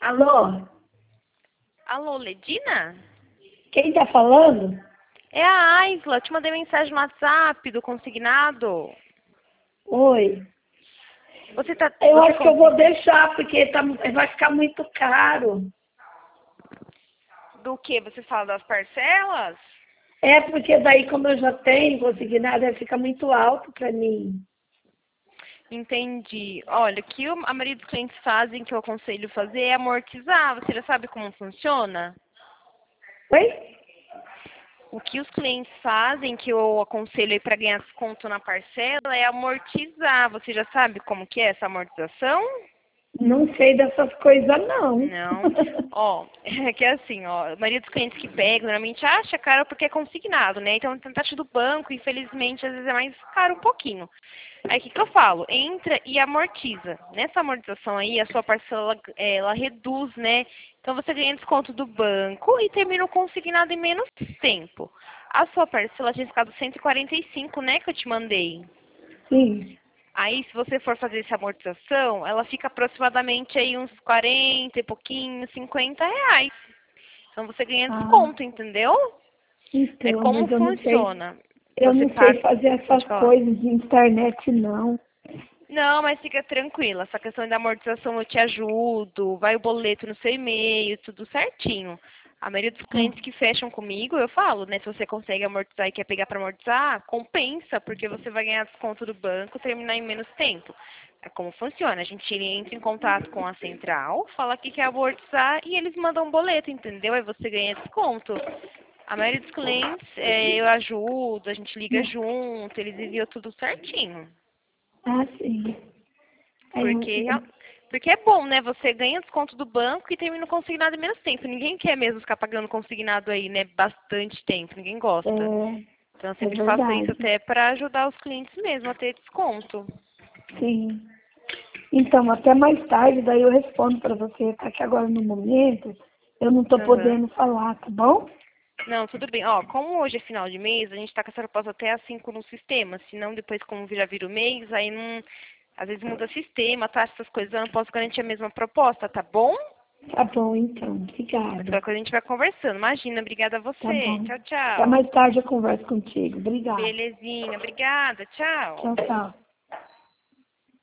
Alô? Alô, Ledina? Quem tá falando? É a Aisla, te mandei mensagem no WhatsApp do consignado. Oi. Você tá... Eu Você acho que eu vou deixar, porque vai ficar muito caro. Do que? Você fala das parcelas? É porque daí, como eu já tenho consignado, vai ficar muito alto para mim. Entendi. Olha, o que a maioria dos clientes fazem, que eu aconselho fazer, é amortizar. Você já sabe como funciona? Oi? O que os clientes fazem, que eu aconselho aí para ganhar desconto na parcela, é amortizar. Você já sabe como que é essa amortização? Não sei dessas coisas, não. Não. Ó, é que é assim, ó, a maioria dos clientes que pegam, normalmente acha caro porque é consignado, né? Então, tem taxa do banco, infelizmente, às vezes é mais caro um pouquinho. Aí, o que que eu falo? Entra e amortiza. Nessa amortização aí, a sua parcela, ela reduz, né? Então, você ganha desconto do banco e termina o consignado em menos tempo. A sua parcela tinha ficado 145, né, que eu te mandei. Sim. Aí, se você for fazer essa amortização, ela fica aproximadamente aí uns 40 e pouquinho, 50 reais. Então, você ganha Ah, desconto, entendeu? É então, como mas eu não sei. funciona. Eu Você não sei paga... fazer Pode essas falar. coisas de internet, não. Não, mas fica tranquila. Essa questão da amortização eu te ajudo. Vai o boleto no seu e-mail, tudo certinho. A maioria dos Ah, clientes que fecham comigo, eu falo, né? Se você consegue amortizar e quer pegar para amortizar, compensa, porque você vai ganhar desconto do banco e terminar em menos tempo. É como funciona. A gente entra em contato com a central, fala que quer amortizar e eles mandam um boleto, entendeu? Aí você ganha desconto. A maioria dos clientes, eu ajudo, a gente liga junto, eles enviam tudo certinho. sim. Aí Porque, porque é bom, né? Você ganha desconto do banco e termina o consignado em menos tempo. Ninguém quer mesmo ficar pagando consignado aí, né? Bastante tempo. Ninguém gosta. Então, eu é sempre faço isso verdade. até para ajudar os clientes mesmo a ter desconto. Sim. Então, até mais tarde, daí eu respondo para você, tá? Que agora no momento eu não tô Aham. podendo falar, tá bom? Não, tudo bem. Ó, como hoje é final de mês, a gente tá com essa proposta até às 5 no sistema. Senão, depois, como já vira o mês, aí não... Às vezes muda sistema, taxa, essas coisas, eu não posso garantir a mesma proposta, tá bom? Tá bom, então. Mas Obrigada. qualquer coisa a gente vai conversando. Imagina, obrigada a Tá você. bom. Tchau, Até tchau. mais tarde eu converso contigo. Obrigada. Belezinha, obrigada, tchau. Tchau, tchau.